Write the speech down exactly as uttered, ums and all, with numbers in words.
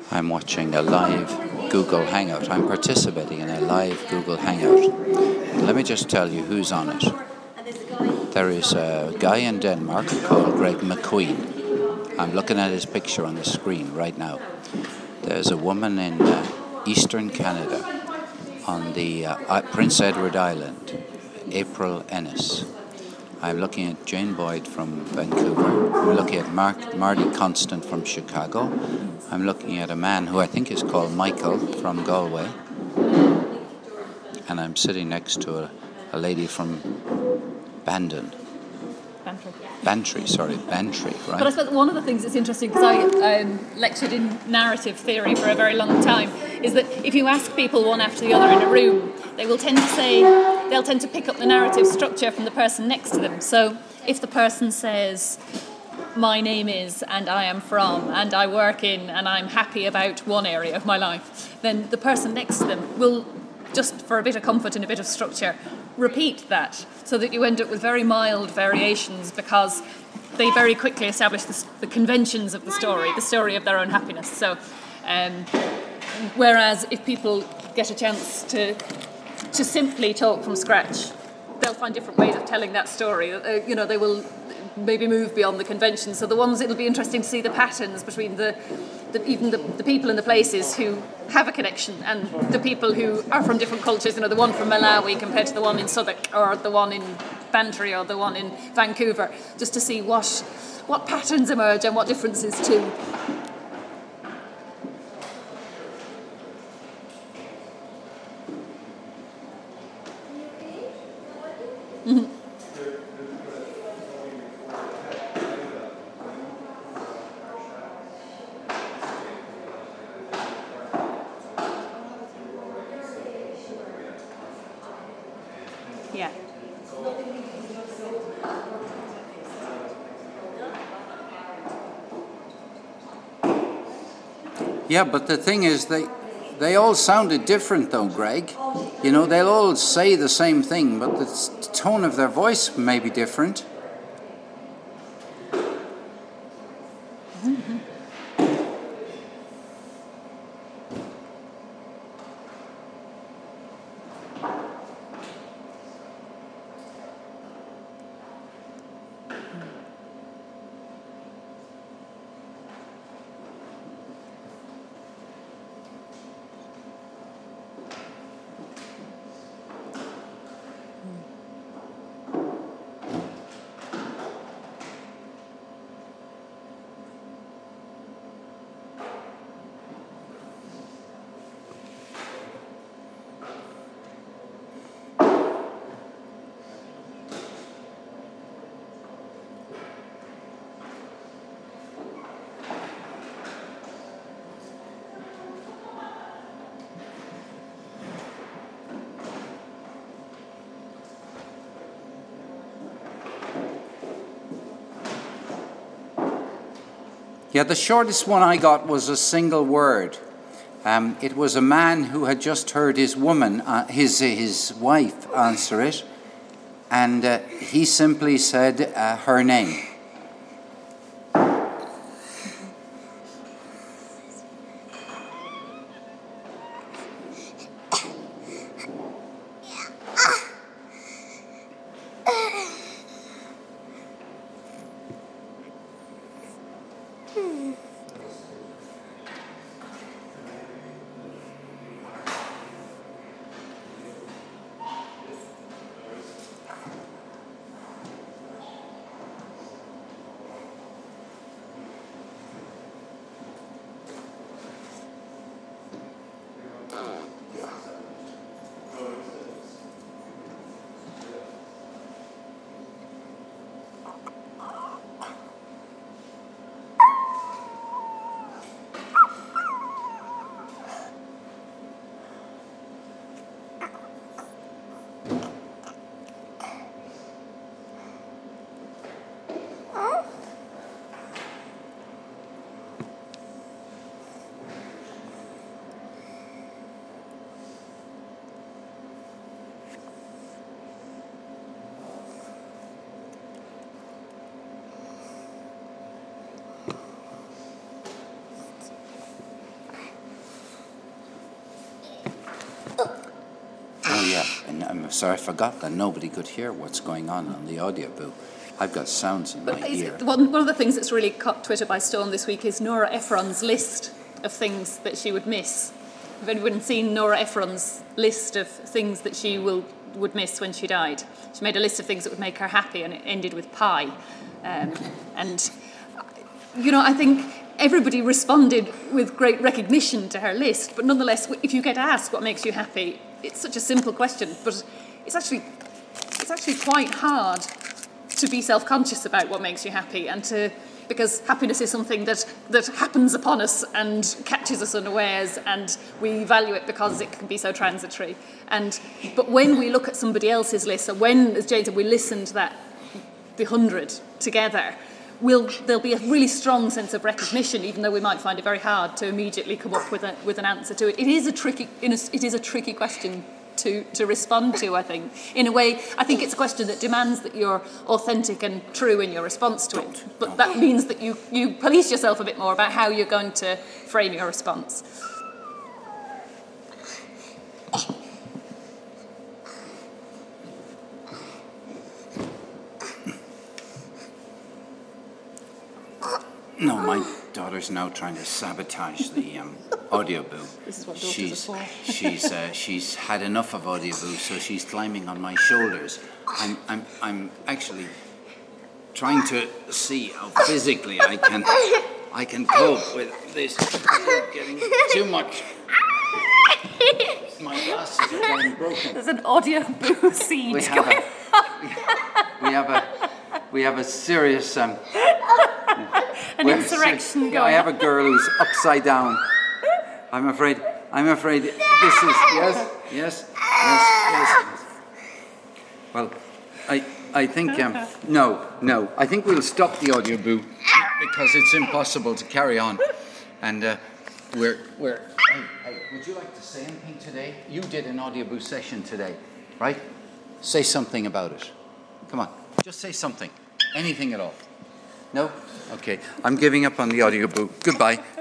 I'm watching a live Google Hangout. I'm participating in a live Google Hangout. Let me just tell you who's on it. There is a guy in Denmark called Greg McQueen. I'm looking at his picture on the screen right now. There's a woman in uh, eastern Canada on the uh, Prince Edward Island, April Ennis. I'm looking at Jane Boyd from Vancouver. I'm looking at Mark, Marty Constant from Chicago. I'm looking at a man who I think is called Michael from Galway. And I'm sitting next to a, a lady from Bandon. Bantry. Bantry, sorry, Bantry, right? But I suppose one of the things that's interesting, because I um, lectured in narrative theory for a very long time, is that if you ask people one after the other in a room, they will tend to say, they'll tend to pick up the narrative structure from the person next to them. So if the person says, my name is, and I am from, and I work in, and I'm happy about one area of my life, then the person next to them will, just for a bit of comfort and a bit of structure, repeat that, so that you end up with very mild variations, because they very quickly establish the, the conventions of the story, the story of their own happiness. So, um, whereas if people get a chance to to simply talk from scratch, they'll find different ways of telling that story. Uh, you know, they will maybe move beyond the conventions. So the ones, it'll be interesting to see the patterns between the, the even the, the people and the places who have a connection and the people who are from different cultures. You know, the one from Malawi compared to the one in Southwark, or the one in Bantry, or the one in Vancouver, just to see what what patterns emerge and what differences too. Mm-hmm. Yeah. Yeah, but the thing is, they they all sounded different, though, Greg. You know, they'll all say the same thing, but the tone of their voice may be different. Mm-hmm. Yeah, the shortest one I got was a single word. Um, it was a man who had just heard his woman, uh, his his wife, answer it, and uh, he simply said uh, her name. yeah, and I'm sorry, I forgot that nobody could hear what's going on on the audio booth. I've got sounds in my ear. One, one of the things that's really caught Twitter by storm this week is Nora Ephron's list of things that she would miss. Have anyone seen Nora Ephron's list of things that she will would miss when she died? She made a list of things that would make her happy, and it ended with pie. Um, and, you know, I think everybody responded with great recognition to her list, but nonetheless, if you get asked what makes you happy, it's such a simple question, but it's actually it's actually quite hard to be self-conscious about what makes you happy, and to because happiness is something that, that happens upon us and catches us unawares, and we value it because it can be so transitory. And but when we look at somebody else's list, or when, as Jane said, we listen to that the hundred together, we'll there'll be a really strong sense of recognition, even though we might find it very hard to immediately come up with a with an answer to it. It is a tricky it is a tricky question to, to respond to, I think. In a way, I think it's a question that demands that you're authentic and true in your response to it. But that means that you, you police yourself a bit more about how you're going to frame your response. No, my daughter's now trying to sabotage the um, audio booth. This is what daughters she's, are for. she's uh, she's had enough of audio booth, so she's climbing on my shoulders. I'm I'm I'm actually trying to see how physically I can I can cope with this. It's getting too much. My glasses are getting broken. There's an audio booth siege We have going a, on. we have a we have a serious um. An insurrection yeah, going I have on. a girl who's upside down. I'm afraid. I'm afraid this is yes, yes, yes, yes. Well, I I think um, no, no. I think we'll stop the audio booth because it's impossible to carry on. And uh, we're we're. Hey, hey, would you like to say anything today? You did an audio booth session today, right? Say something about it. Come on, just say something. Anything at all. No? Okay. I'm giving up on the audio booth. Goodbye.